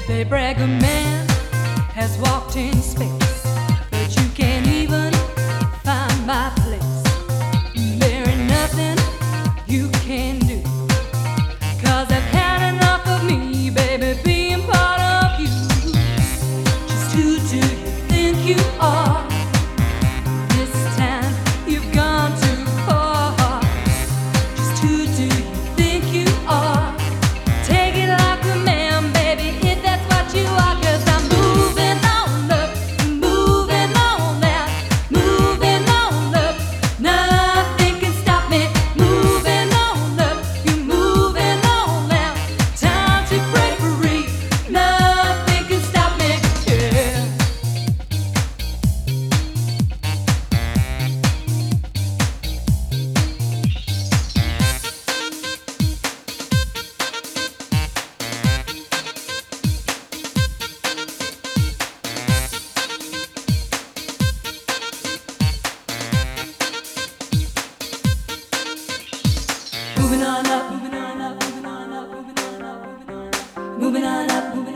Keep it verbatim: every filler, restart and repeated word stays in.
They brag a man has walked in space, but you can't even find my place. There ain't nothing you can do, 'cause I've had enough of me, baby, being part of you. Just who do you think you are? This time you've gone too far. Just who do you think you are? Take it like a man, baby, if that's what you are. 'Cause I'm moving on up, moving on out, moving on up. Nothing can stop me. Moving on up, you're moving on out. Time to break free. Nothing can stop me. Yeah. Moving on up, moving on up, moving on up, moving on up, moving on up, moving on up, moving